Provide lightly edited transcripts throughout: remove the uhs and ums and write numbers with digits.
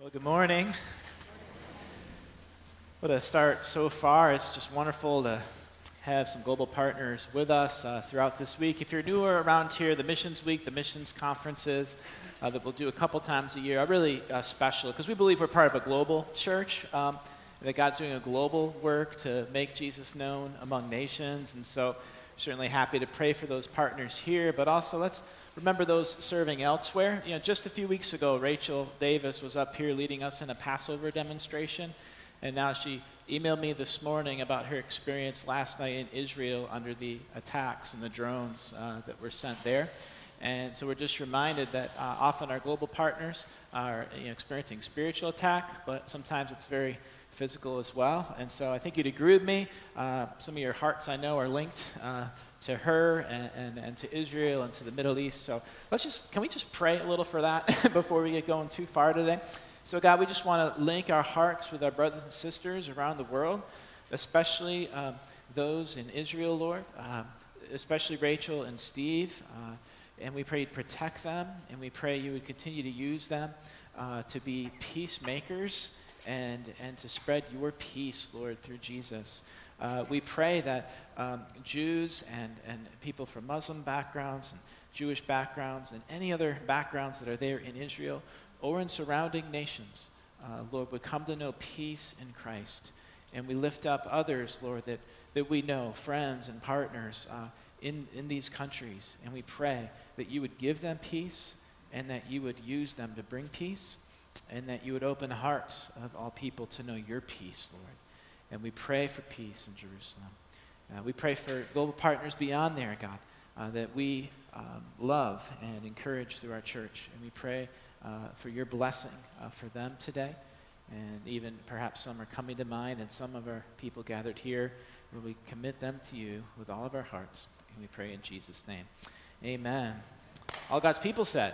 Well, good morning. What a start so far. It's just wonderful to have some global partners with us throughout this week. If you're newer around here, the Missions Week, the Missions Conferences that we'll do a couple times a year are really special because we believe we're part of a global church, that God's doing a global work to make Jesus known among nations. And so certainly happy to pray for those partners here, but also let's remember those serving elsewhere. You know, just a few weeks ago, Rachel Davis was up here leading us in a Passover demonstration, and now she emailed me this morning about her experience last night in Israel under the attacks and the drones that were sent there. And so we're just reminded that often our global partners are experiencing spiritual attack, but sometimes it's very physical as well. And so I think you'd agree with me. Some of your hearts, I know, are linked to her and to Israel and to the Middle East. So can we just pray a little for that before we get going too far today? So God, we just want to link our hearts with our brothers and sisters around the world, especially those in Israel, Lord, especially Rachel and Steve. And we pray you'd protect them, and we pray you would continue to use them to be peacemakers and to spread your peace, Lord, through Jesus. We pray that Jews and people from Muslim backgrounds and Jewish backgrounds and any other backgrounds that are there in Israel or in surrounding nations, Lord, would come to know peace in Christ. And we lift up others, Lord, that we know, friends and partners in these countries. And we pray that you would give them peace and that you would use them to bring peace and that you would open the hearts of all people to know your peace, Lord. And we pray for peace in Jerusalem. We pray for global partners beyond there, God, that we love and encourage through our church. And we pray for your blessing for them today. And even perhaps some are coming to mind, and some of our people gathered here, will we commit them to you with all of our hearts. And we pray in Jesus' name. Amen. All God's people said.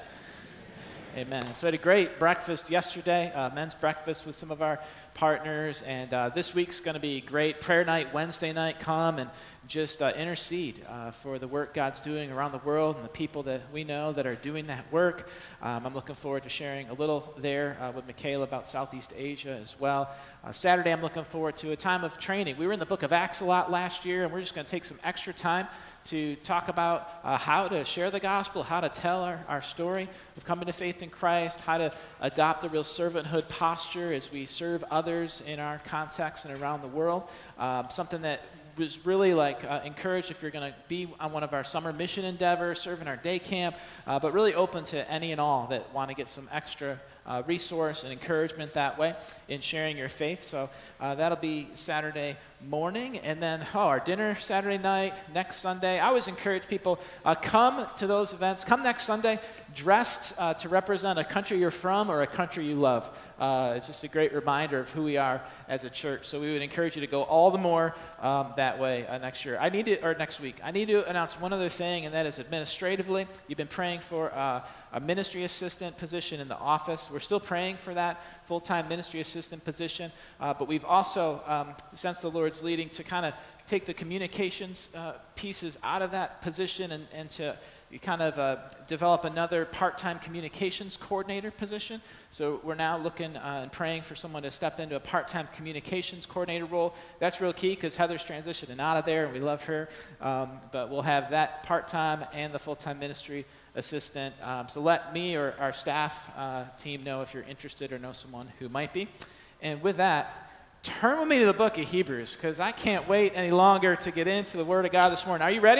Amen. So we had a great breakfast yesterday, men's breakfast with some of our partners, and this week's going to be great. Prayer night, Wednesday night, come and just intercede for the work God's doing around the world and the people that we know that are doing that work. I'm looking forward to sharing a little there with Michaela about Southeast Asia as well. Saturday, I'm looking forward to a time of training. We were in the book of Acts a lot last year, and we're just going to take some extra time to talk about how to share the gospel, how to tell our story of coming to faith in Christ, how to adopt a real servanthood posture as we serve others in our context and around the world. Something that was really encouraged if you're going to be on one of our summer mission endeavors, serve in our day camp, but really open to any and all that want to get some extra resource and encouragement that way in sharing your faith. So that'll be Saturday morning. And then our dinner Saturday night, next Sunday. I always encourage people, come to those events. Come next Sunday dressed to represent a country you're from or a country you love. It's just a great reminder of who we are as a church. So we would encourage you to go all the more that way next week. I need to announce one other thing, and that is administratively. You've been praying for a ministry assistant position in the office. We're still praying for that full-time ministry assistant position, but we've also sensed the Lord's leading to kind of take the communications pieces out of that position and to kind of develop another part-time communications coordinator position. So we're now looking and praying for someone to step into a part-time communications coordinator role. That's real key because Heather's transitioning out of there, and we love her. But we'll have that part-time and the full-time ministry assistant. So let me or our staff team know if you're interested or know someone who might be. And with that, turn with me to the book of Hebrews, because I can't wait any longer to get into the Word of God this morning. Are you ready?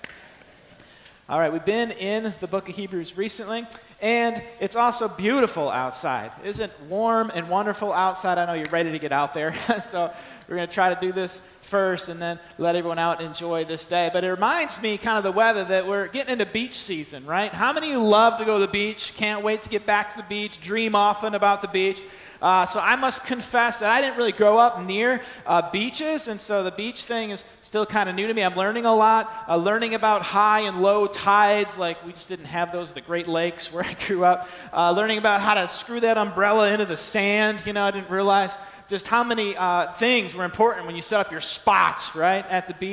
All right, we've been in the book of Hebrews recently, and it's also beautiful outside. Isn't it warm and wonderful outside? I know you're ready to get out there, so we're going to try to do this first and then let everyone out enjoy this day. But it reminds me kind of the weather that we're getting into beach season, right? How many of you love to go to the beach, can't wait to get back to the beach, dream often about the beach? So I must confess that I didn't really grow up near beaches, and so the beach thing is still kind of new to me. I'm learning a lot, learning about high and low tides, like we just didn't have those at the Great Lakes where I grew up, learning about how to screw that umbrella into the sand. I didn't realize just how many things were important when you set up your spots, right, at the beach.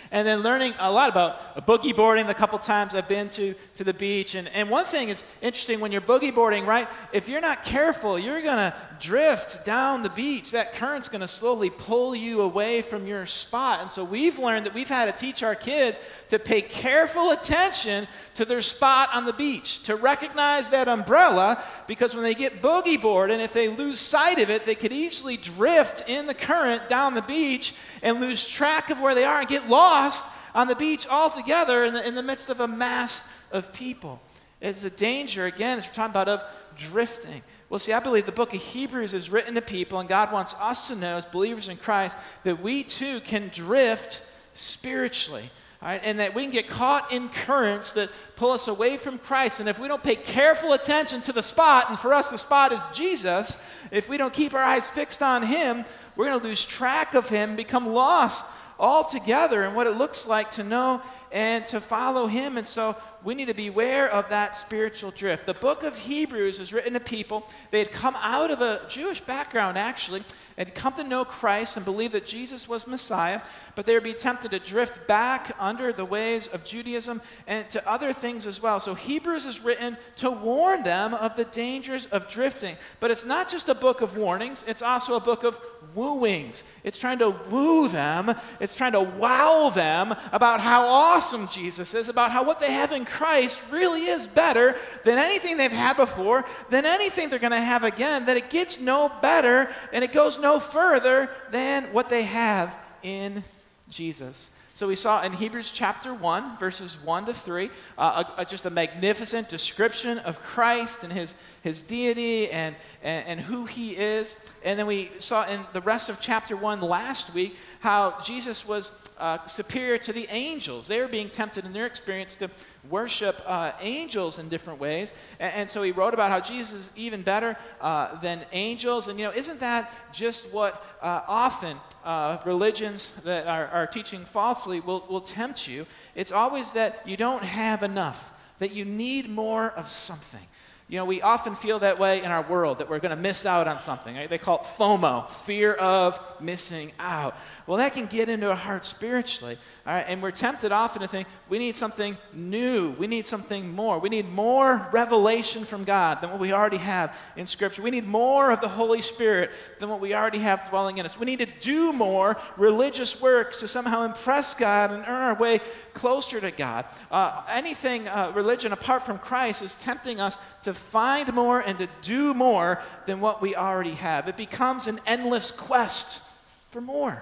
and then learning a lot about boogie boarding the couple times I've been to the beach. And one thing is interesting when you're boogie boarding, right? If you're not careful, you're going to drift down the beach. That current's going to slowly pull you away from your spot. And so we've learned that we've had to teach our kids to pay careful attention to their spot on the beach, to recognize that umbrella, because when they get boogie boarded, and if they lose sight of it, they could easily drift in the current down the beach and lose track of where they are and get lost on the beach altogether in the midst of a mass of people. It's a danger, again, as we're talking about, of drifting. Well, see, I believe the book of Hebrews is written to people, and God wants us to know, as believers in Christ, that we too can drift spiritually. All right, and that we can get caught in currents that pull us away from Christ. And if we don't pay careful attention to the spot, and for us the spot is Jesus, if we don't keep our eyes fixed on him, we're going to lose track of him, become lost altogether in what it looks like to know and to follow him. And so we need to beware of that spiritual drift. The book of Hebrews was written to people. They had come out of a Jewish background, actually, and come to know Christ and believe that Jesus was Messiah, but they would be tempted to drift back under the ways of Judaism and to other things as well. So Hebrews is written to warn them of the dangers of drifting. But it's not just a book of warnings, it's also a book of wooings. It's trying to woo them, it's trying to wow them about how awesome Jesus is, about how what they have in Christ really is better than anything they've had before, than anything they're going to have again, that it gets no better and it goes no further than what they have in Jesus. So we saw in Hebrews chapter 1, verses 1 to 3, just a magnificent description of Christ and his deity and who he is. And then we saw in the rest of chapter 1 last week how Jesus was superior to the angels. They were being tempted in their experience to worship angels in different ways. And so he wrote about how Jesus is even better than angels. And, isn't that just what often religions that are teaching falsely will tempt you? It's always that you don't have enough, that you need more of something. We often feel that way in our world, that we're going to miss out on something. Right? They call it FOMO, fear of missing out. Well, that can get into our heart spiritually. All right? And we're tempted often to think, we need something new. We need something more. We need more revelation from God than what we already have in Scripture. We need more of the Holy Spirit than what we already have dwelling in us. We need to do more religious works to somehow impress God and earn our way closer to God. Anything religion apart from Christ is tempting us to find more and to do more than what we already have. It becomes an endless quest for more.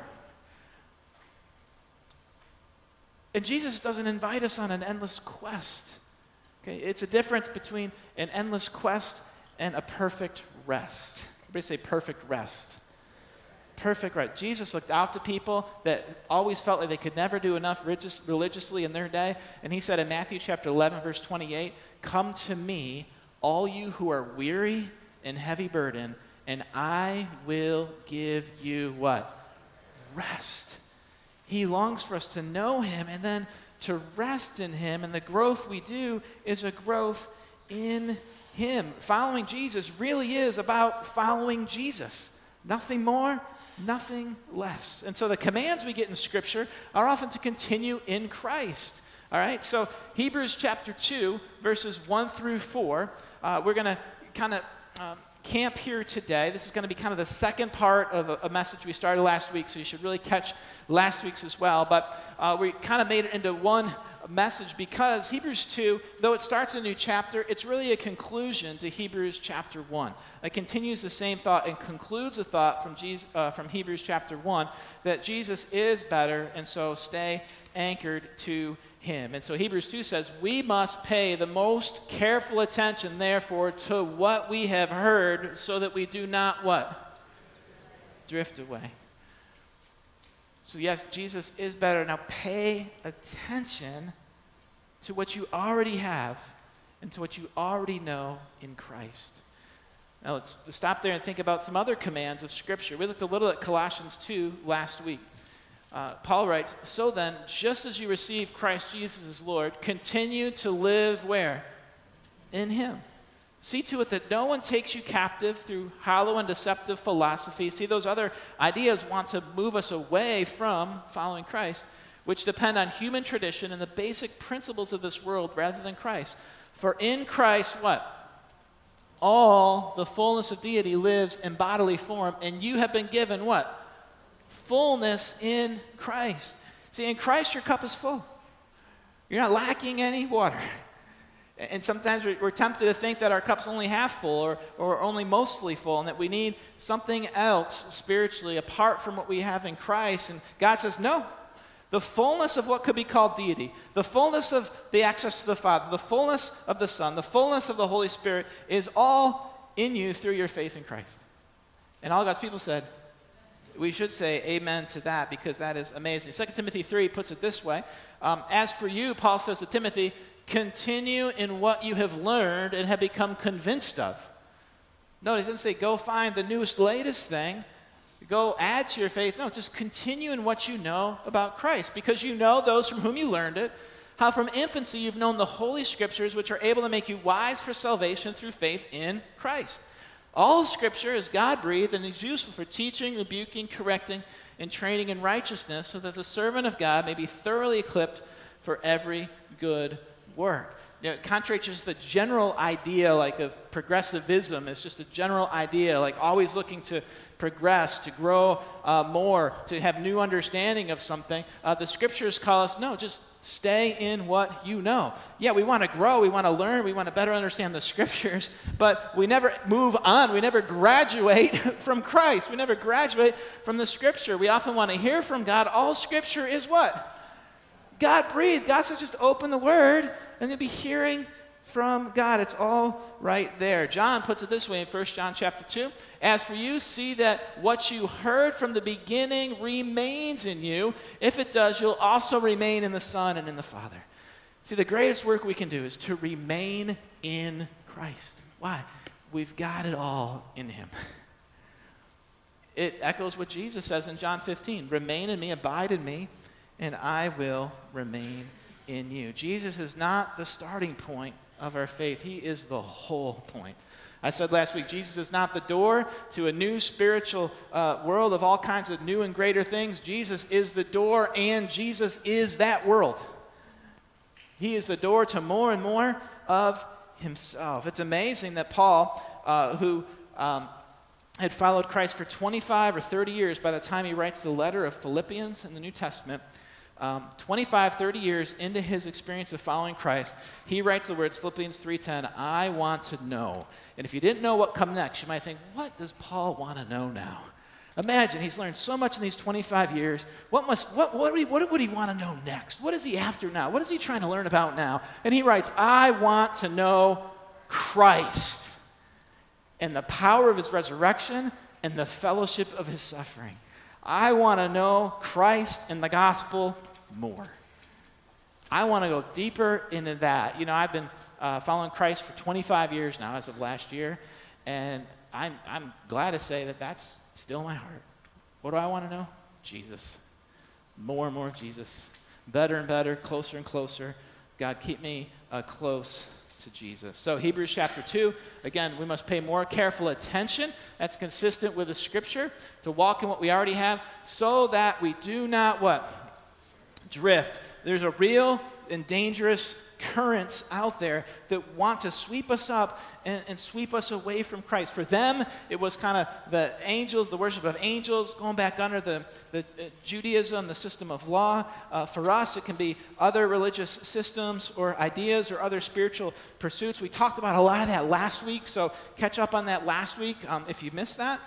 And Jesus doesn't invite us on an endless quest. Okay, it's a difference between an endless quest and a perfect rest. Everybody say perfect rest. Perfect rest. Jesus looked out to people that always felt like they could never do enough religiously in their day. And he said in Matthew chapter 11, verse 28, "Come to me, all you who are weary and heavy burden, and I will give you" what? Rest. He longs for us to know him and then to rest in him. And the growth we do is a growth in him. Following Jesus really is about following Jesus. Nothing more, nothing less. And so the commands we get in Scripture are often to continue in Christ. All right, so Hebrews chapter 2, verses 1 through 4, we're going to kind of camp here today. This is going to be kind of the second part of a message we started last week, so you should really catch last week's as well. But we kind of made it into one message because Hebrews 2, though it starts a new chapter, it's really a conclusion to Hebrews chapter 1. It continues the same thought and concludes a thought from Hebrews chapter 1 that Jesus is better, and so stay anchored to him. And so Hebrews 2 says, we must pay the most careful attention, therefore, to what we have heard so that we do not what? Drift away. So yes, Jesus is better. Now pay attention to what you already have and to what you already know in Christ. Now let's stop there and think about some other commands of Scripture. We looked a little at Colossians 2 last week. Paul writes, "So then, just as you receive Christ Jesus as Lord, continue to live where? In him. See to it that no one takes you captive through hollow and deceptive philosophy." See, those other ideas want to move us away from following Christ. which depend on human tradition and the basic principles of this world rather than Christ. For in Christ, what? All the fullness of deity lives in bodily form, and you have been given what? Fullness in Christ. See, in Christ, your cup is full. You're not lacking any water. And sometimes we're tempted to think that our cup's only half full or only mostly full, and that we need something else spiritually apart from what we have in Christ. And God says, no. The fullness of what could be called deity, the fullness of the access to the Father, the fullness of the Son, the fullness of the Holy Spirit is all in you through your faith in Christ. And all God's people said, we should say amen to that, because that is amazing. 2 Timothy 3 puts it this way. As for you, Paul says to Timothy, continue in what you have learned and have become convinced of. Notice, he doesn't say go find the newest, latest thing. Go add to your faith. No, just continue in what you know about Christ, because you know those from whom you learned it, how from infancy you've known the Holy Scriptures, which are able to make you wise for salvation through faith in Christ. All Scripture is God-breathed and is useful for teaching, rebuking, correcting, and training in righteousness, so that the servant of God may be thoroughly equipped for every good work. You know, contrary to just the general idea like of progressivism, it's just a general idea like always looking to progress, to grow more, to have new understanding of something. The Scriptures call us, no, just stay in what you know. Yeah, we want to grow, we want to learn, we want to better understand the Scriptures, but we never move on, we never graduate from Christ, we never graduate from the Scripture. We often want to hear from God. All Scripture is what? God-breathed. God says just open the Word, and you'll be hearing from God. It's all right there. John puts it this way in 1 John chapter 2. As for you, see that what you heard from the beginning remains in you. If it does, you'll also remain in the Son and in the Father. See, the greatest work we can do is to remain in Christ. Why? We've got it all in Him. It echoes what Jesus says in John 15. Remain in me, abide in me, and I will remain in you. Jesus is not the starting point of our faith. He is the whole point. I said last week, Jesus is not the door to a new spiritual world of all kinds of new and greater things. Jesus is the door, and Jesus is that world. He is the door to more and more of Himself. It's amazing that Paul, who had followed Christ for 25 or 30 years by the time he writes the letter of Philippians in the New Testament, 25, 30 years into his experience of following Christ, he writes the words, Philippians 3:10, I want to know. And if you didn't know what come next, you might think, what does Paul want to know now? Imagine, he's learned so much in these 25 years. What would he want to know next? What is he after now? What is he trying to learn about now? And he writes, I want to know Christ and the power of His resurrection and the fellowship of His suffering. I want to know Christ and the gospel more. I want to go deeper into that. You know, I've been following Christ for 25 years now as of last year, and I'm glad to say that that's still my heart. What do I want to know? Jesus. More and more of Jesus. Better and better, closer and closer. God, keep me close to Jesus. So Hebrews chapter 2, again, we must pay more careful attention. That's consistent with the Scripture, to walk in what we already have, so that we do not what? Drift. There's a real and dangerous currents out there that want to sweep us up and sweep us away from Christ. For them, it was kind of the angels, the worship of angels, going back under the Judaism, the system of law. For us, it can be other religious systems or ideas or other spiritual pursuits. We talked about a lot of that last week, so catch up on that last week if you missed that.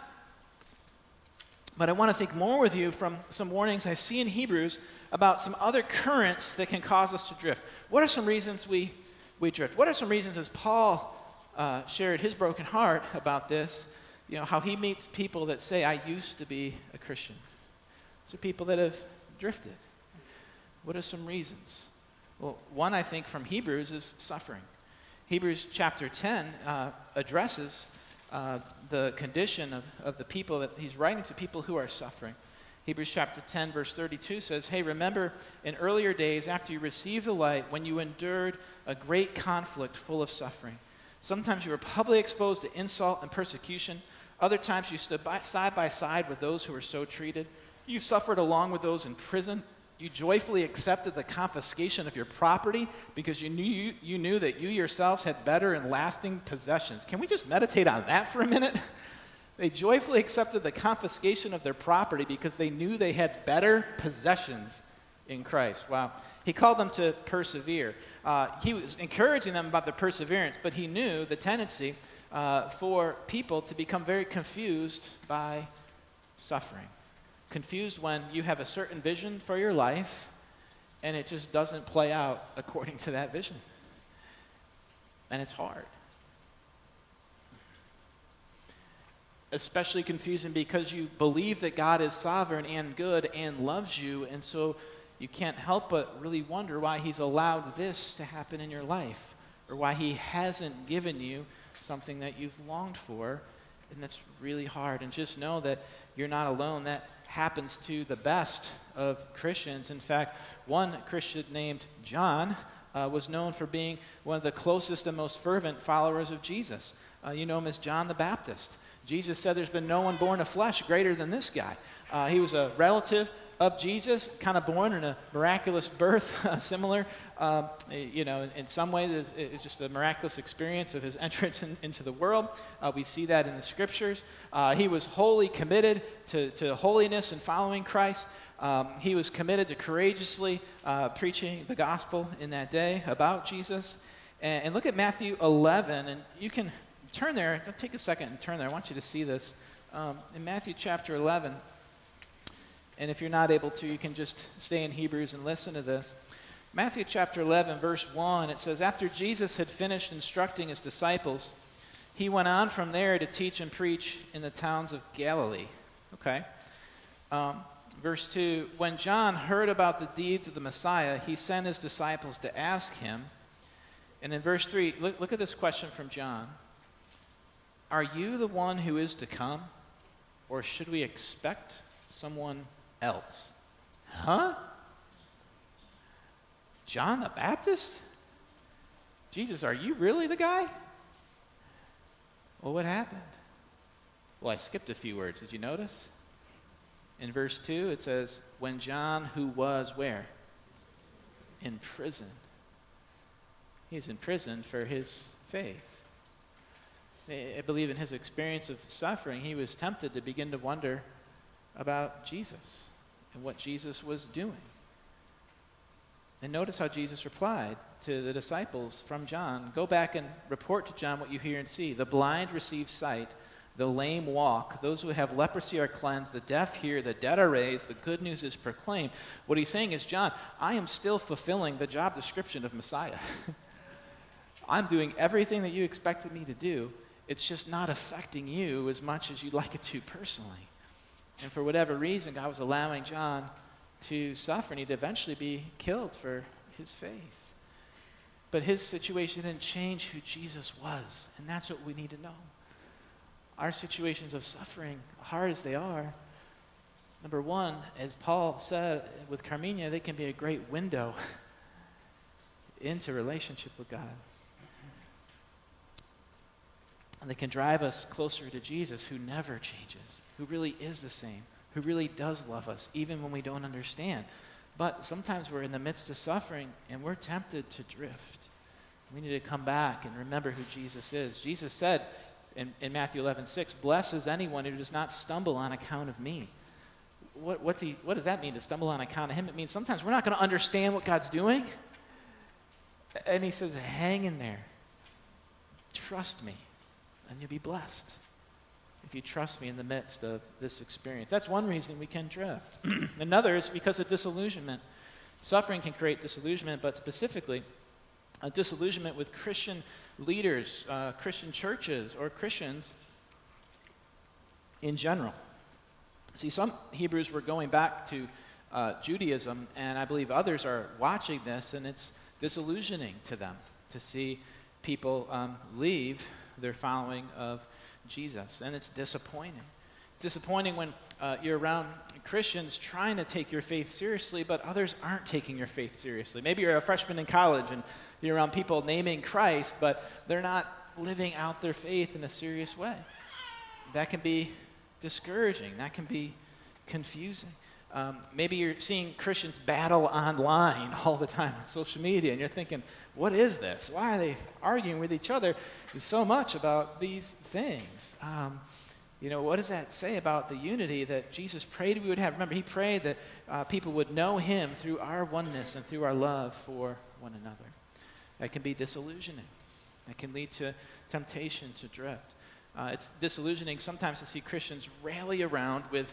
But I want to think more with you from some warnings I see in Hebrews about some other currents that can cause us to drift. What are some reasons we drift? What are some reasons, as Paul shared his broken heart about this, you know, how he meets people that say, I used to be a Christian. These are people that have drifted. What are some reasons? Well, one, I think, from Hebrews is suffering. Hebrews chapter 10 addresses the condition of the people that he's writing to, people who are suffering. Hebrews chapter 10, verse 32 says, hey, remember in earlier days after you received the light, when you endured a great conflict full of suffering. Sometimes you were publicly exposed to insult and persecution. Other times you stood side by side with those who were so treated. You suffered along with those in prison You joyfully accepted the confiscation of your property because you knew that you yourselves had better and lasting possessions. Can we just meditate on that for a minute? They joyfully accepted the confiscation of their property because they knew they had better possessions in Christ. Wow. He called them to persevere. He was encouraging them about the perseverance, but he knew the tendency for people to become very confused by suffering. Confused when you have a certain vision for your life and it just doesn't play out according to that vision. And it's hard. Especially confusing because you believe that God is sovereign and good and loves you, and so you can't help but really wonder why he's allowed this to happen in your life, or why he hasn't given you something that you've longed for, and that's really hard. And just know that you're not alone. That happens to the best of Christians. In fact, one Christian named John was known for being one of the closest and most fervent followers of Jesus. You know him as John the Baptist. Jesus said there's been no one born of flesh greater than this guy. He was a relative of Jesus, kind of born in a miraculous birth, similar, in some ways it's just a miraculous experience of his entrance into the world. We see that in the scriptures. He was wholly committed to holiness and following Christ. He was committed to courageously preaching the gospel in that day about Jesus. And look at Matthew 11, and you can turn there. Take a second and turn there. I want you to see this. In Matthew chapter 11, and if you're not able to, you can just stay in Hebrews and listen to this. Matthew chapter 11, verse 1, it says, "After Jesus had finished instructing his disciples, he went on from there to teach and preach in the towns of Galilee." Okay. Verse 2, "When John heard about the deeds of the Messiah, he sent his disciples to ask him." And in verse 3, look at this question from John. "Are you the one who is to come, or should we expect someone else?" Huh? John the Baptist? Jesus, are you really the guy? Well, what happened? Well, I skipped a few words. Did you notice? In verse 2, it says, "When John, who was where? In prison." He's in prison for his faith. I believe in his experience of suffering, he was tempted to begin to wonder about Jesus and what Jesus was doing. And notice how Jesus replied to the disciples from John. "Go back and report to John what you hear and see. The blind receive sight, the lame walk, those who have leprosy are cleansed, the deaf hear, the dead are raised, the good news is proclaimed." What he's saying is, John, I am still fulfilling the job description of Messiah. I'm doing everything that you expected me to do. It's just not affecting you as much as you'd like it to personally. And for whatever reason, God was allowing John to suffer, and he'd eventually be killed for his faith. But his situation didn't change who Jesus was, and that's what we need to know. Our situations of suffering, hard as they are, number one, as Paul said with Carmenia, they can be a great window into relationship with God. And they can drive us closer to Jesus, who never changes, who really is the same, who really does love us, even when we don't understand. But sometimes we're in the midst of suffering, and we're tempted to drift. We need to come back and remember who Jesus is. Jesus said in Matthew 11:6, "Blessed is anyone who does not stumble on account of me." What does that mean, to stumble on account of him? It means sometimes we're not going to understand what God's doing. And he says, hang in there. Trust me, and you'll be blessed if you trust me in the midst of this experience. That's one reason we can drift. Another is because of disillusionment. Suffering can create disillusionment, but specifically a disillusionment with Christian leaders, Christian churches, or Christians in general. See, some Hebrews were going back to Judaism, and I believe others are watching this, and it's disillusioning to them to see people leave their following of Jesus, and it's disappointing. It's disappointing when you're around Christians trying to take your faith seriously, but others aren't taking your faith seriously. Maybe you're a freshman in college and you're around people naming Christ, but they're not living out their faith in a serious way. That can be discouraging. That can be confusing. Maybe you're seeing Christians battle online all the time on social media, and you're thinking, what is this? Why are they arguing with each other so much about these things? What does that say about the unity that Jesus prayed we would have? Remember, he prayed that people would know him through our oneness and through our love for one another. That can be disillusioning. That can lead to temptation to drift. It's disillusioning sometimes to see Christians rally around with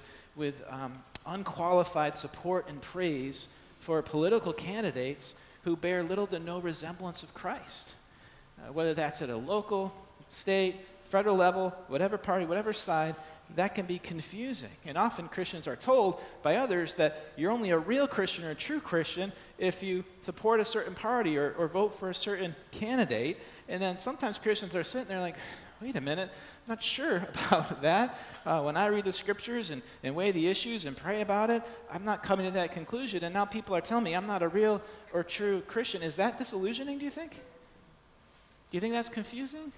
unqualified support and praise for political candidates who bear little to no resemblance of Christ. Whether that's at a local, state, federal level, whatever party, whatever side, that can be confusing. And often Christians are told by others that you're only a real Christian or a true Christian if you support a certain party or vote for a certain candidate. And then sometimes Christians are sitting there like, wait a minute, I'm not sure about that. When I read the scriptures and weigh the issues and pray about it, I'm not coming to that conclusion. And now people are telling me I'm not a real or true Christian. Is that disillusioning, do you think? Do you think that's confusing?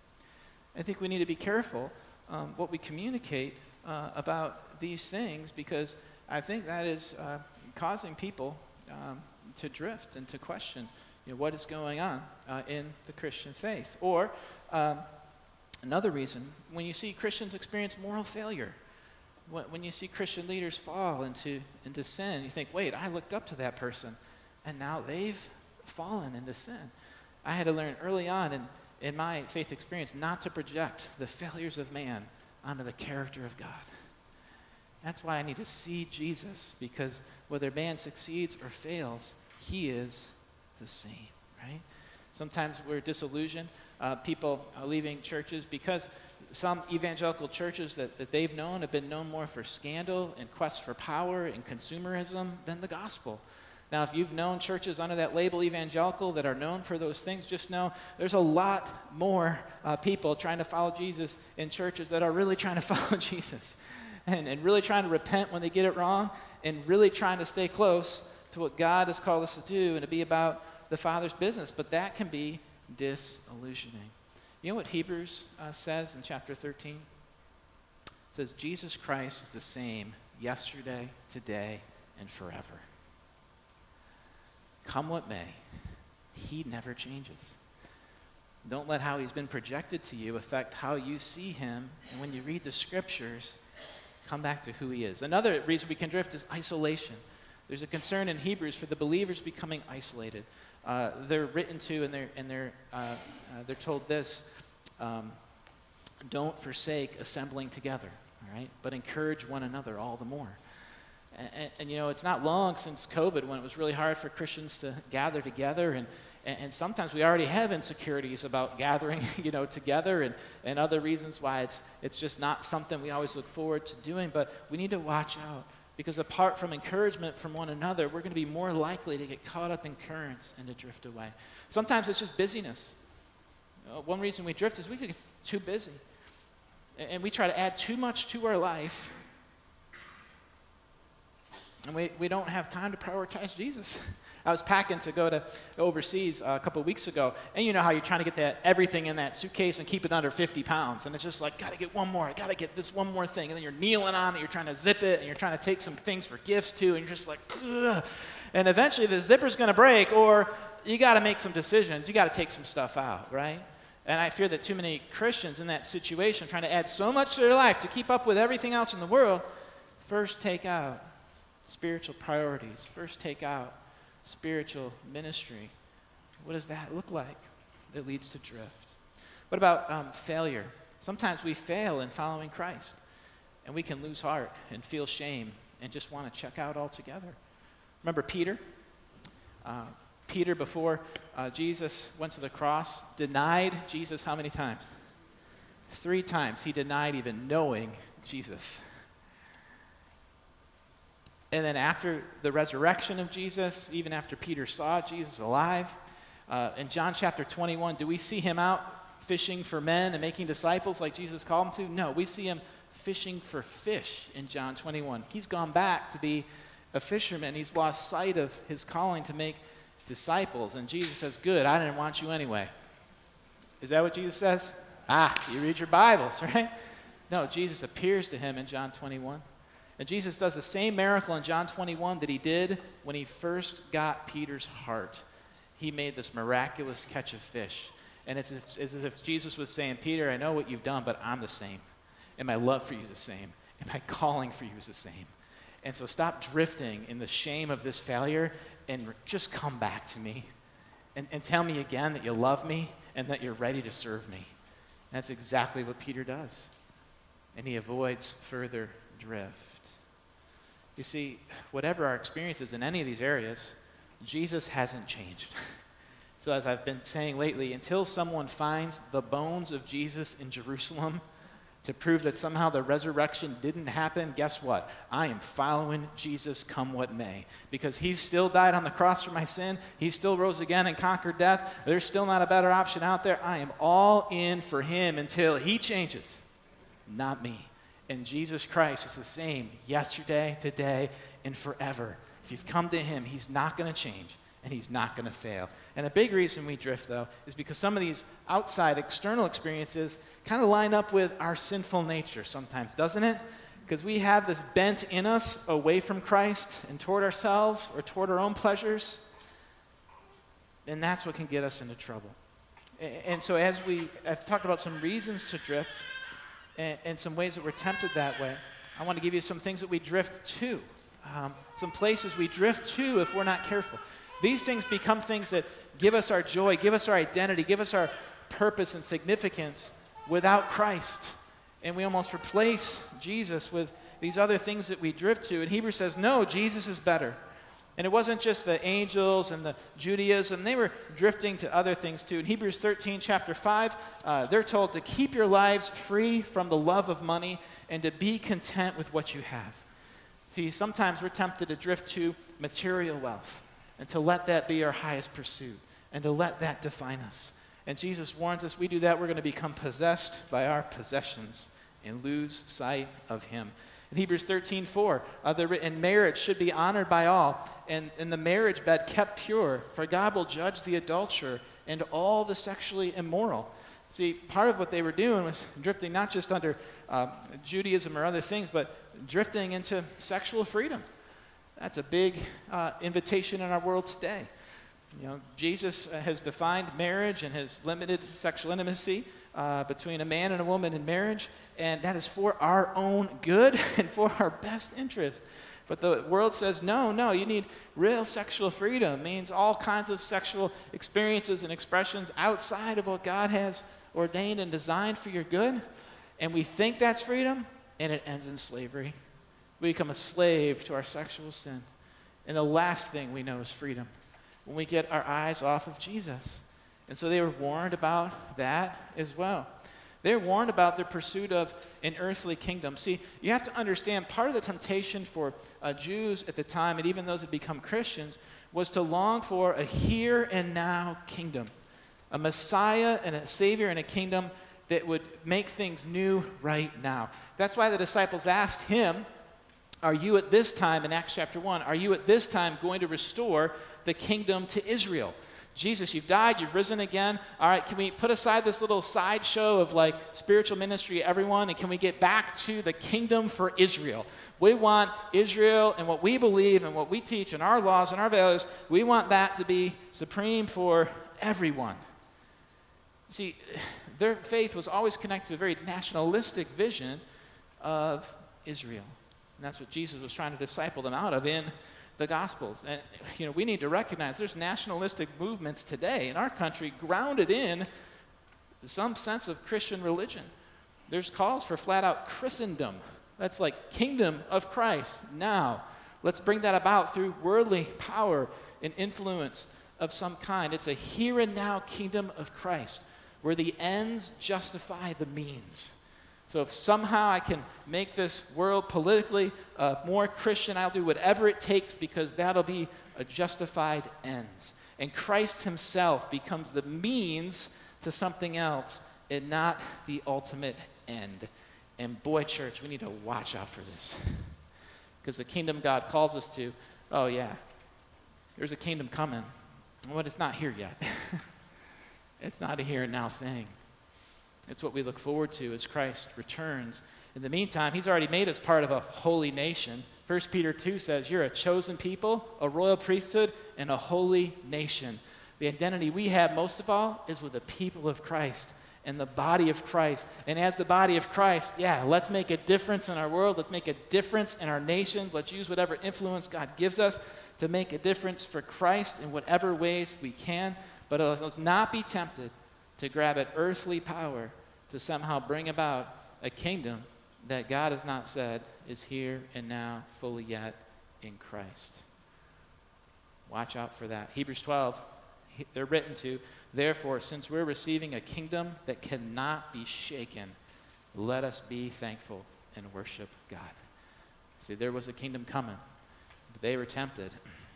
I think we need to be careful what we communicate about these things, because I think that is causing people to drift and to question what is going on in the Christian faith. Or another reason, when you see Christians experience moral failure, when you see Christian leaders fall into sin, you think, wait, I looked up to that person, and now they've fallen into sin. I had to learn early on in my faith experience not to project the failures of man onto the character of God. That's why I need to see Jesus, because whether man succeeds or fails, he is the same, right? Sometimes we're disillusioned. People are leaving churches because some evangelical churches that they've known have been known more for scandal and quest for power and consumerism than the gospel. Now, if you've known churches under that label evangelical that are known for those things, just know there's a lot more people trying to follow Jesus in churches that are really trying to follow Jesus and really trying to repent when they get it wrong and really trying to stay close to what God has called us to do and to be about the Father's business. But that can be disillusioning. You know what Hebrews says in chapter 13? It says, Jesus Christ is the same yesterday, today, and forever. Come what may, he never changes. Don't let how he's been projected to you affect how you see him. And when you read the scriptures, come back to who he is. Another reason we can drift is isolation. There's a concern in Hebrews for the believers becoming isolated. They're written to and they're told this, don't forsake assembling together, all right? But encourage one another all the more. And it's not long since COVID when it was really hard for Christians to gather together, and sometimes we already have insecurities about gathering, together, and other reasons why it's just not something we always look forward to doing. But we need to watch out, because apart from encouragement from one another, we're going to be more likely to get caught up in currents and to drift away. Sometimes it's just busyness. One reason we drift is we get too busy, and we try to add too much to our life. And we don't have time to prioritize Jesus. I was packing to go to overseas a couple of weeks ago, and you know how you're trying to get everything in that suitcase and keep it under 50 pounds, and it's just like, got to get one more, I got to get this one more thing, and then you're kneeling on it, you're trying to zip it, and you're trying to take some things for gifts too, and you're just like, ugh. And eventually the zipper's going to break, or you got to make some decisions, you got to take some stuff out, right? And I fear that too many Christians in that situation, trying to add so much to their life to keep up with everything else in the world, first take out spiritual priorities. First take out spiritual ministry. What does that look like? It leads to drift. What about failure? Sometimes we fail in following Christ, and we can lose heart and feel shame and just want to check out altogether. Remember Peter? Peter, before Jesus went to the cross, denied Jesus how many times? 3 times. He denied even knowing Jesus. And then after the resurrection of Jesus, even after Peter saw Jesus alive, in John chapter 21, do we see him out fishing for men and making disciples like Jesus called him to? No, we see him fishing for fish in John 21. He's gone back to be a fisherman. He's lost sight of his calling to make disciples. And Jesus says, good, I didn't want you anyway. Is that what Jesus says? You read your Bibles, right? No, Jesus appears to him in John 21. And Jesus does the same miracle in John 21 that he did when he first got Peter's heart. He made this miraculous catch of fish. And it's as if Jesus was saying, Peter, I know what you've done, but I'm the same. And my love for you is the same. And my calling for you is the same. And so stop drifting in the shame of this failure and just come back to me. And tell me again that you love me and that you're ready to serve me. And that's exactly what Peter does. And he avoids further drift. You see, whatever our experience is in any of these areas, Jesus hasn't changed. So as I've been saying lately, until someone finds the bones of Jesus in Jerusalem to prove that somehow the resurrection didn't happen, guess what? I am following Jesus come what may. Because he still died on the cross for my sin. He still rose again and conquered death. There's still not a better option out there. I am all in for him until he changes, not me. And Jesus Christ is the same yesterday, today, and forever. If you've come to him, he's not going to change, and he's not going to fail. And a big reason we drift, though, is because some of these outside external experiences kind of line up with our sinful nature sometimes, doesn't it? Because we have this bent in us away from Christ and toward ourselves or toward our own pleasures. And that's what can get us into trouble. And so I've talked about some reasons to drift, and some ways that we're tempted that way. I want to give you some things that we drift to, some places we drift to if we're not careful. These things become things that give us our joy, give us our identity, give us our purpose and significance without Christ. And we almost replace Jesus with these other things that we drift to. And Hebrews says, no, Jesus is better. And it wasn't just the angels and the Judaism. They were drifting to other things too. In Hebrews 13, chapter 5, they're told to keep your lives free from the love of money and to be content with what you have. See, sometimes we're tempted to drift to material wealth and to let that be our highest pursuit and to let that define us. And Jesus warns us, we do that, we're going to become possessed by our possessions and lose sight of him. In Hebrews 13:4, and marriage should be honored by all, and the marriage bed kept pure, for God will judge the adulterer and all the sexually immoral. See, part of what they were doing was drifting not just under Judaism or other things, but drifting into sexual freedom. That's a big invitation in our world today. You know, Jesus has defined marriage and has limited sexual intimacy between a man and a woman in marriage, and that is for our own good and for our best interest. But the world says, no, you need real sexual freedom. It means all kinds of sexual experiences and expressions outside of what God has ordained and designed for your good. And we think that's freedom, and it ends in slavery. We become a slave to our sexual sin. And the last thing we know is freedom, when we get our eyes off of Jesus. And so they were warned about that as well. They're warned about their pursuit of an earthly kingdom. See, you have to understand, part of the temptation for Jews at the time, and even those that become Christians, was to long for a here and now kingdom. A Messiah and a Savior and a kingdom that would make things new right now. That's why the disciples asked him, are you at this time, in Acts chapter 1, are you at this time going to restore the kingdom to Israel? Jesus, you've died, you've risen again. All right, can we put aside this little sideshow of like spiritual ministry, everyone, and can we get back to the kingdom for Israel? We want Israel and what we believe and what we teach and our laws and our values, we want that to be supreme for everyone. See, their faith was always connected to a very nationalistic vision of Israel. And that's what Jesus was trying to disciple them out of in the Gospels. And, we need to recognize there's nationalistic movements today in our country grounded in some sense of Christian religion. There's calls for flat-out Christendom. That's like kingdom of Christ now. Let's bring that about through worldly power and influence of some kind. It's a here and now kingdom of Christ where the ends justify the means. So if somehow I can make this world politically more Christian, I'll do whatever it takes because that'll be a justified ends. And Christ himself becomes the means to something else and not the ultimate end. And boy, church, we need to watch out for this. Because the kingdom God calls us to, oh yeah, there's a kingdom coming. But it's not here yet. It's not a here and now thing. It's what we look forward to as Christ returns. In the meantime, he's already made us part of a holy nation. 1 Peter 2 says, you're a chosen people, a royal priesthood, and a holy nation. The identity we have most of all is with the people of Christ and the body of Christ. And as the body of Christ, let's make a difference in our world. Let's make a difference in our nations. Let's use whatever influence God gives us to make a difference for Christ in whatever ways we can. But let's not be tempted to grab at earthly power to somehow bring about a kingdom that God has not said is here and now fully yet in Christ. Watch out for that. Hebrews 12, they're written to, therefore, since we're receiving a kingdom that cannot be shaken, let us be thankful and worship God. See, there was a kingdom coming, but they were tempted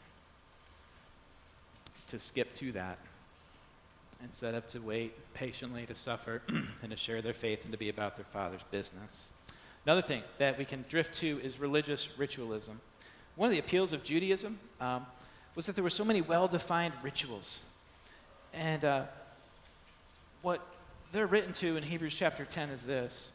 to skip to that instead of to wait patiently to suffer and to share their faith and to be about their Father's business. Another thing that we can drift to is religious ritualism. One of the appeals of Judaism was that there were so many well-defined rituals. And what they're written to in Hebrews chapter 10 is this.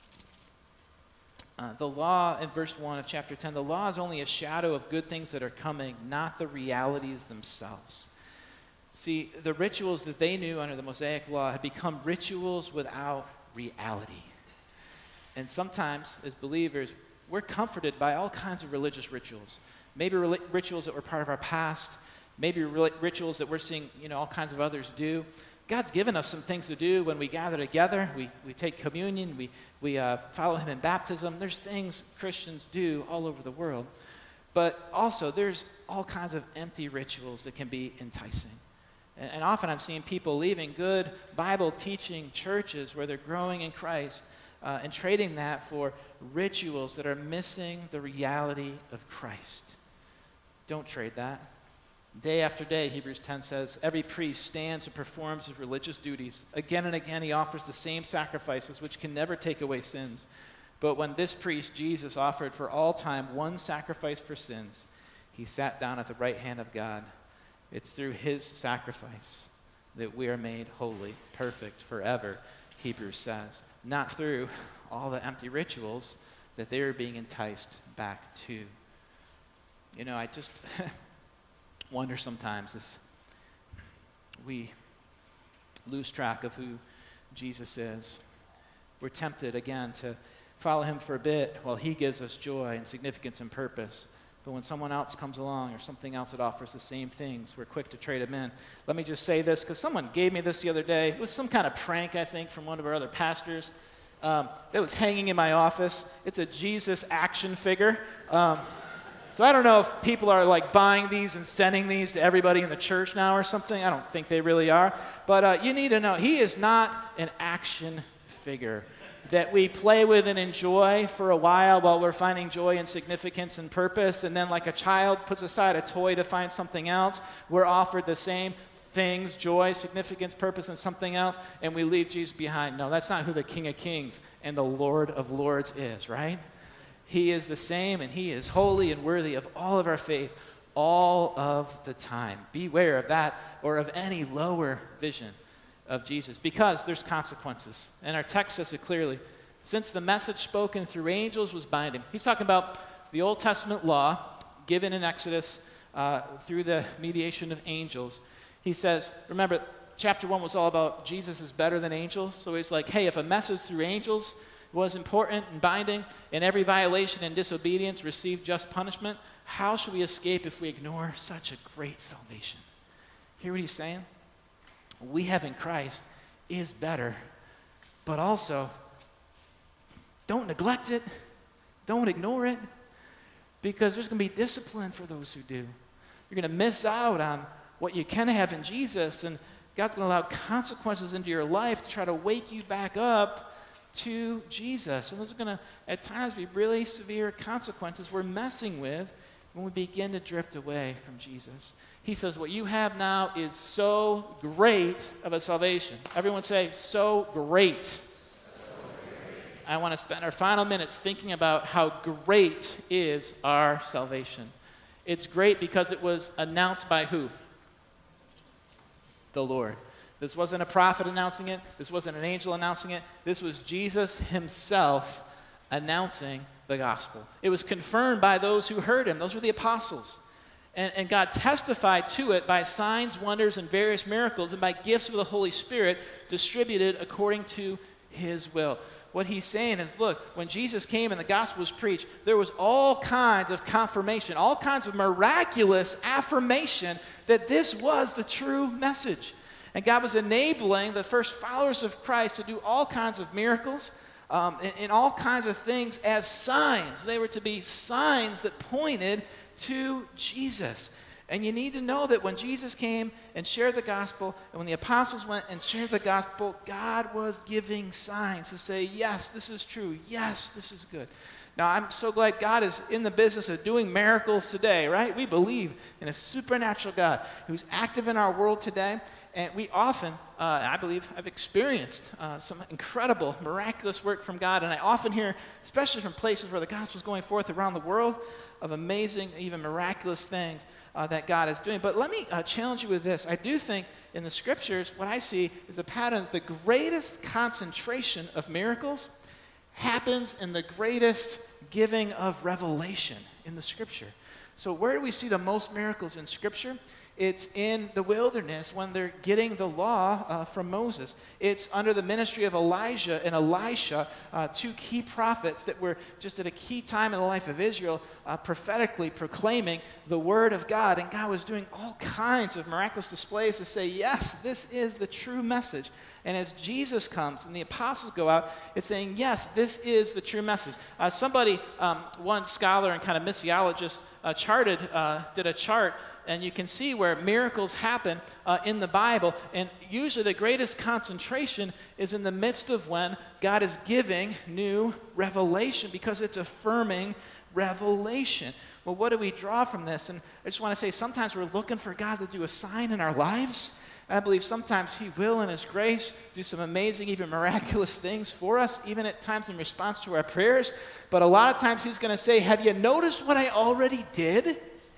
The law, in verse 1 of chapter 10, the law is only a shadow of good things that are coming, not the realities themselves. See, the rituals that they knew under the Mosaic law had become rituals without reality. And sometimes, as believers, we're comforted by all kinds of religious rituals. Maybe rituals that were part of our past, maybe rituals that we're seeing, all kinds of others do. God's given us some things to do when we gather together. We take communion, we follow him in baptism. There's things Christians do all over the world. But also, there's all kinds of empty rituals that can be enticing. And often I'm seeing people leaving good Bible-teaching churches where they're growing in Christ and trading that for rituals that are missing the reality of Christ. Don't trade that. Day after day, Hebrews 10 says, every priest stands and performs his religious duties. Again and again, he offers the same sacrifices, which can never take away sins. But when this priest, Jesus, offered for all time one sacrifice for sins, he sat down at the right hand of God. It's through his sacrifice that we are made holy, perfect, forever, Hebrews says. Not through all the empty rituals that they were being enticed back to. I just wonder sometimes if we lose track of who Jesus is. We're tempted, again, to follow him for a bit while he gives us joy and significance and purpose. But when someone else comes along or something else that offers the same things, we're quick to trade them in. Let me just say this, because someone gave me this the other day. It was some kind of prank, I think, from one of our other pastors that was hanging in my office. It's a Jesus action figure. So I don't know if people are like buying these and sending these to everybody in the church now or something. I don't think they really are. But you need to know, he is not an action figure that we play with and enjoy for a while we're finding joy and significance and purpose. And then like a child puts aside a toy to find something else, we're offered the same things, joy, significance, purpose, and something else, and we leave Jesus behind. No, that's not who the King of Kings and the Lord of Lords is, right? He is the same, and he is holy and worthy of all of our faith all of the time. Beware of that or of any lower vision of Jesus, because there's consequences. And our text says it clearly. Since the message spoken through angels was binding. He's talking about the Old Testament law given in Exodus through the mediation of angels. He says, remember, chapter 1 was all about Jesus is better than angels. So he's like, hey, if a message through angels was important and binding, and every violation and disobedience received just punishment, how should we escape if we ignore such a great salvation? Hear what he's saying? We have in Christ is better, but also don't neglect it, don't ignore it, because there's going to be discipline for those who do. You're going to miss out on what you can have in Jesus, and God's going to allow consequences into your life to try to wake you back up to Jesus. And those are going to, at times, be really severe consequences we're messing with when we begin to drift away from Jesus. He says, what you have now is so great of a salvation. Everyone say, so great. So great. I want to spend our final minutes thinking about how great is our salvation. It's great because it was announced by who? The Lord. This wasn't a prophet announcing it. This wasn't an angel announcing it. This was Jesus himself announcing the gospel. It was confirmed by those who heard him. Those were the apostles. And God testified to it by signs, wonders, and various miracles, and by gifts of the Holy Spirit distributed according to his will. What he's saying is, look, when Jesus came and the gospel was preached, there was all kinds of confirmation, all kinds of miraculous affirmation that this was the true message. And God was enabling the first followers of Christ to do all kinds of miracles and all kinds of things as signs. They were to be signs that pointed to Jesus. And you need to know that when Jesus came and shared the gospel, and when the apostles went and shared the gospel, God was giving signs to say, yes, this is true. Yes, this is good. Now, I'm so glad God is in the business of doing miracles today, right? We believe in a supernatural God who's active in our world today. And we often, I believe, have experienced some incredible, miraculous work from God. And I often hear, especially from places where the gospel is going forth around the world, of amazing, even miraculous things that God is doing. But let me challenge you with this. I do think in the scriptures, what I see is a pattern. The greatest concentration of miracles happens in the greatest giving of revelation in the scripture. So where do we see the most miracles in scripture? It's in the wilderness when they're getting the law from Moses. It's under the ministry of Elijah and Elisha, two key prophets that were just at a key time in the life of Israel, prophetically proclaiming the word of God. And God was doing all kinds of miraculous displays to say, yes, this is the true message. And as Jesus comes and the apostles go out, it's saying, yes, this is the true message. One scholar and kind of missiologist did a chart, and you can see where miracles happen in the Bible. And usually the greatest concentration is in the midst of when God is giving new revelation, because it's affirming revelation. Well, what do we draw from this? And I just want to say, sometimes we're looking for God to do a sign in our lives. And I believe sometimes he will, in his grace, do some amazing, even miraculous things for us, even at times in response to our prayers. But a lot of times he's going to say, have you noticed what I already did?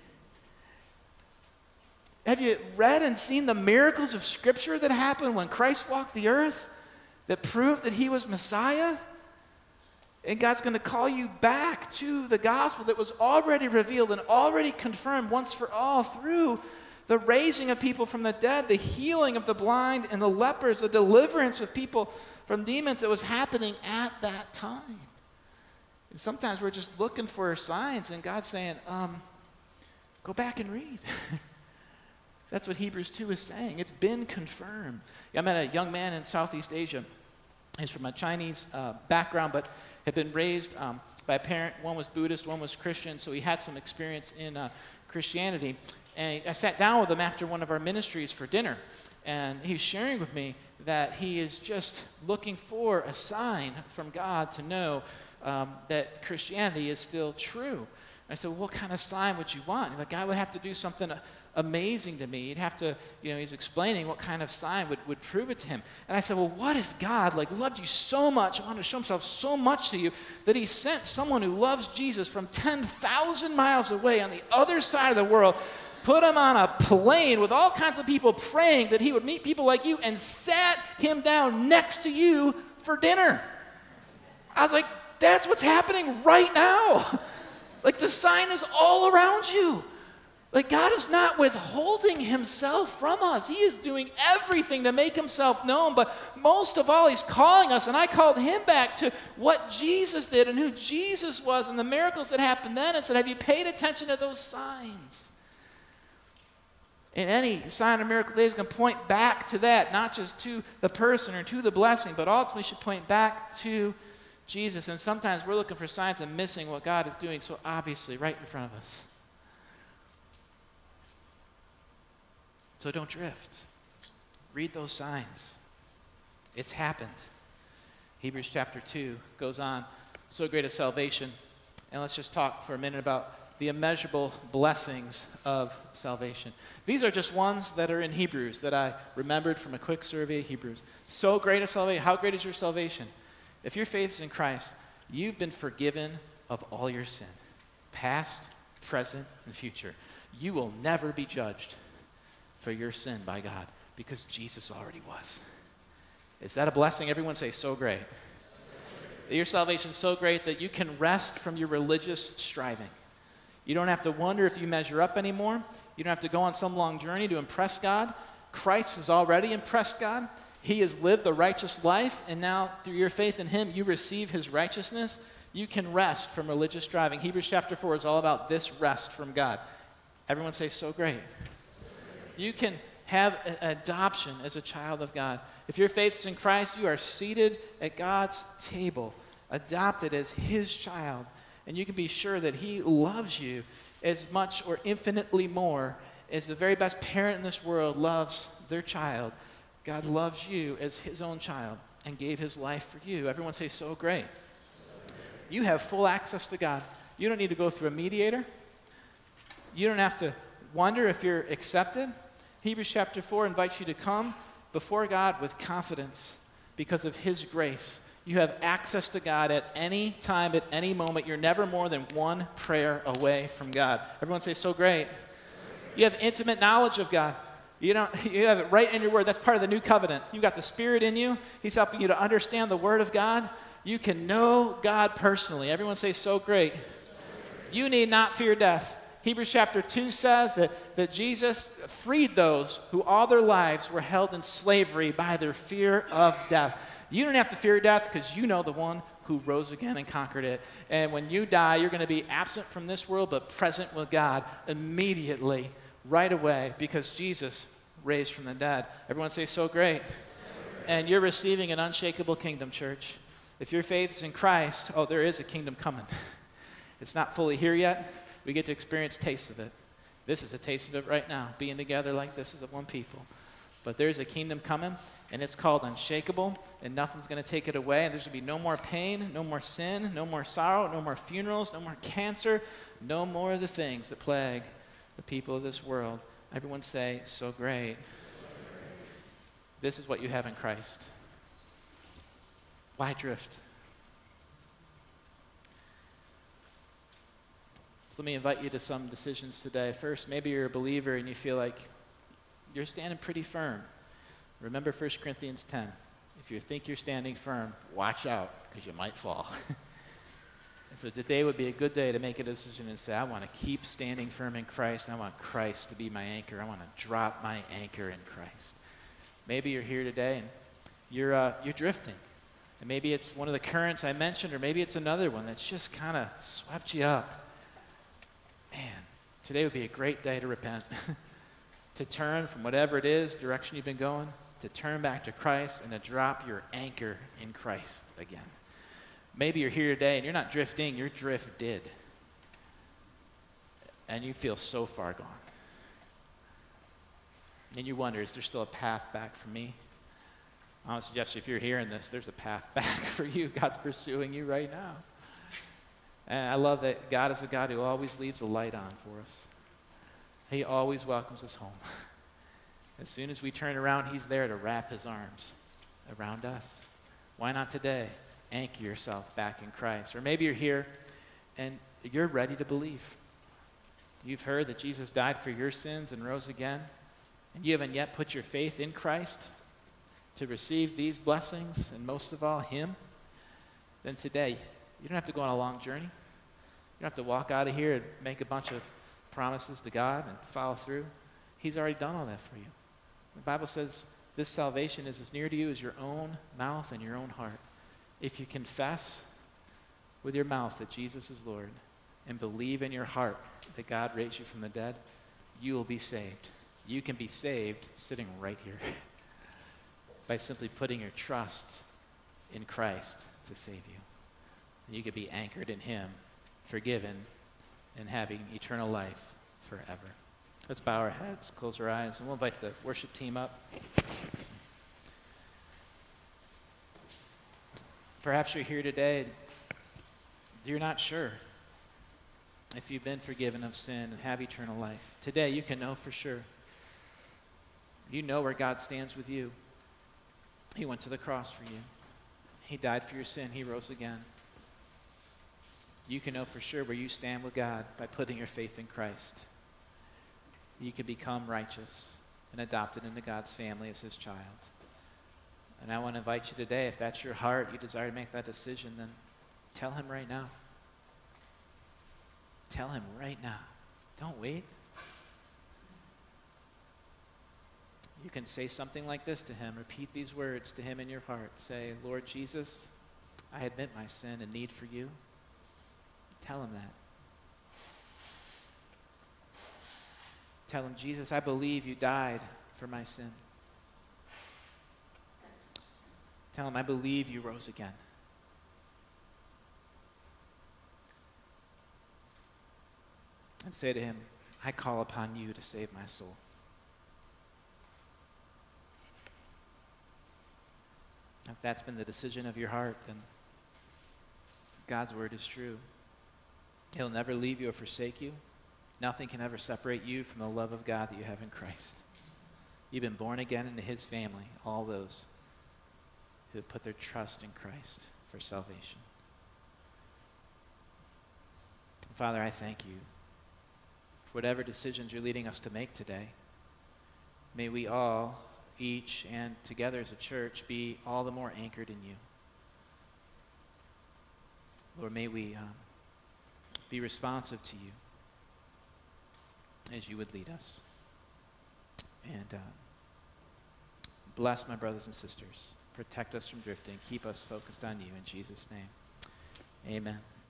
Have you read and seen the miracles of Scripture that happened when Christ walked the earth that proved that he was Messiah? And God's going to call you back to the gospel that was already revealed and already confirmed once for all through the raising of people from the dead, the healing of the blind and the lepers, the deliverance of people from demons that was happening at that time. And sometimes we're just looking for signs, and God's saying, go back and read. That's what Hebrews 2 is saying. It's been confirmed. I met a young man in Southeast Asia. He's from a Chinese background, but had been raised by a parent. One was Buddhist, one was Christian, so he had some experience in Christianity. And I sat down with him after one of our ministries for dinner, and he was sharing with me that he is just looking for a sign from God to know that Christianity is still true. And I said, well, what kind of sign would you want? Like, God would have to do something amazing to me. He'd have to, he's explaining what kind of sign would prove it to him. And I said, well, what if God loved you so much, wanted to show himself so much to you, that he sent someone who loves Jesus from 10,000 miles away on the other side of the world, put him on a plane with all kinds of people praying that he would meet people like you, and sat him down next to you for dinner? I was like, that's what's happening right now. The sign is all around you. God is not withholding himself from us. He is doing everything to make himself known, but most of all, he's calling us, and I called him back to what Jesus did and who Jesus was and the miracles that happened then, and said, have you paid attention to those signs? And any sign or miracle today is going to point back to that, not just to the person or to the blessing, but ultimately should point back to Jesus. And sometimes we're looking for signs and missing what God is doing so obviously right in front of us. So don't drift. Read those signs. It's happened. Hebrews chapter 2 goes on. So great a salvation. And let's just talk for a minute about the immeasurable blessings of salvation. These are just ones that are in Hebrews that I remembered from a quick survey of Hebrews. So great a salvation. How great is your salvation? If your faith is in Christ, you've been forgiven of all your sin, past, present, and future. You will never be judged for your sin by God. because Jesus already was. Is that a blessing? Everyone say, so great. Your salvation is so great that you can rest from your religious striving. You don't have to wonder if you measure up anymore. You don't have to go on some long journey to impress God. Christ has already impressed God. He has lived the righteous life, and now through your faith in him, you receive his righteousness. You can rest from religious striving. Hebrews chapter 4 is all about this rest from God. Everyone say, so great. You can have adoption as a child of God. If your faith is in Christ, you are seated at God's table, adopted as his child, and you can be sure that he loves you as much or infinitely more as the very best parent in this world loves their child. God loves you as his own child and gave his life for you. Everyone say, so great. You have full access to God. You don't need to go through a mediator. You don't have to wonder if you're accepted. Hebrews chapter 4 invites you to come before God with confidence because of his grace. You have access to God at any time, at any moment. You're never more than one prayer away from God. Everyone say, so great. You have intimate knowledge of God. You have it right in your word. That's part of the new covenant. You've got the Spirit in you. He's helping you to understand the word of God. You can know God personally. Everyone say, so great. You need not fear death. Hebrews chapter 2 says that Jesus freed those who all their lives were held in slavery by their fear of death. You don't have to fear death because you know the one who rose again and conquered it. And when you die, you're going to be absent from this world but present with God immediately, right away, because Jesus raised from the dead. Everyone say, so great. And you're receiving an unshakable kingdom, church. If your faith is in Christ, there is a kingdom coming. It's not fully here yet. We get to experience tastes of it. This is a taste of it right now, being together like this as one people. But there's a kingdom coming, and it's called unshakable, and nothing's going to take it away. And there's going to be no more pain, no more sin, no more sorrow, no more funerals, no more cancer, no more of the things that plague the people of this world. Everyone say, so great. This is what you have in Christ. Why drift? So let me invite you to some decisions today. First, maybe you're a believer and you feel like you're standing pretty firm. Remember 1 Corinthians 10. If you think you're standing firm, watch out, because you might fall. And so today would be a good day to make a decision and say, I want to keep standing firm in Christ. I want Christ to be my anchor. I want to drop my anchor in Christ. Maybe you're here today and you're drifting. And maybe it's one of the currents I mentioned, or maybe it's another one that's just kind of swept you up. Man, today would be a great day to repent, to turn from whatever it is, direction you've been going, to turn back to Christ and to drop your anchor in Christ again. Maybe you're here today and you're not drifting, you're drifted. And you feel so far gone. And you wonder, is there still a path back for me? I would suggest if you're hearing this, there's a path back for you. God's pursuing you right now. And I love that God is a God who always leaves a light on for us. He always welcomes us home. As soon as we turn around, he's there to wrap his arms around us. Why not today? Anchor yourself back in Christ. Or maybe you're here and you're ready to believe. You've heard that Jesus died for your sins and rose again, and you haven't yet put your faith in Christ to receive these blessings, and most of all, him. Then today, you don't have to go on a long journey. You don't have to walk out of here and make a bunch of promises to God and follow through. He's already done all that for you. The Bible says this salvation is as near to you as your own mouth and your own heart. If you confess with your mouth that Jesus is Lord and believe in your heart that God raised you from the dead, you will be saved. You can be saved sitting right here by simply putting your trust in Christ to save you. And you could be anchored in him, forgiven, and having eternal life forever. Let's bow our heads, close our eyes, and we'll invite the worship team up. Perhaps you're here today and you're not sure if you've been forgiven of sin and have eternal life. Today, you can know for sure. You know where God stands with you. He went to the cross for you. He died for your sin. He rose again. You can know for sure where you stand with God by putting your faith in Christ. You can become righteous and adopted into God's family as his child. And I want to invite you today, if that's your heart, you desire to make that decision, then tell him right now. Tell him right now. Don't wait. You can say something like this to him. Repeat these words to him in your heart. Say, Lord Jesus, I admit my sin and need for you. Tell him that. Tell him, Jesus, I believe you died for my sin. Tell him, I believe you rose again. And say to him, I call upon you to save my soul. If that's been the decision of your heart, then God's word is true. He'll never leave you or forsake you. Nothing can ever separate you from the love of God that you have in Christ. You've been born again into his family, all those who have put their trust in Christ for salvation. Father, I thank you for whatever decisions you're leading us to make today. May we all, each and together as a church, be all the more anchored in you. Lord, may we be responsive to you as you would lead us. And bless my brothers and sisters. Protect us from drifting. Keep us focused on you in Jesus' name. Amen.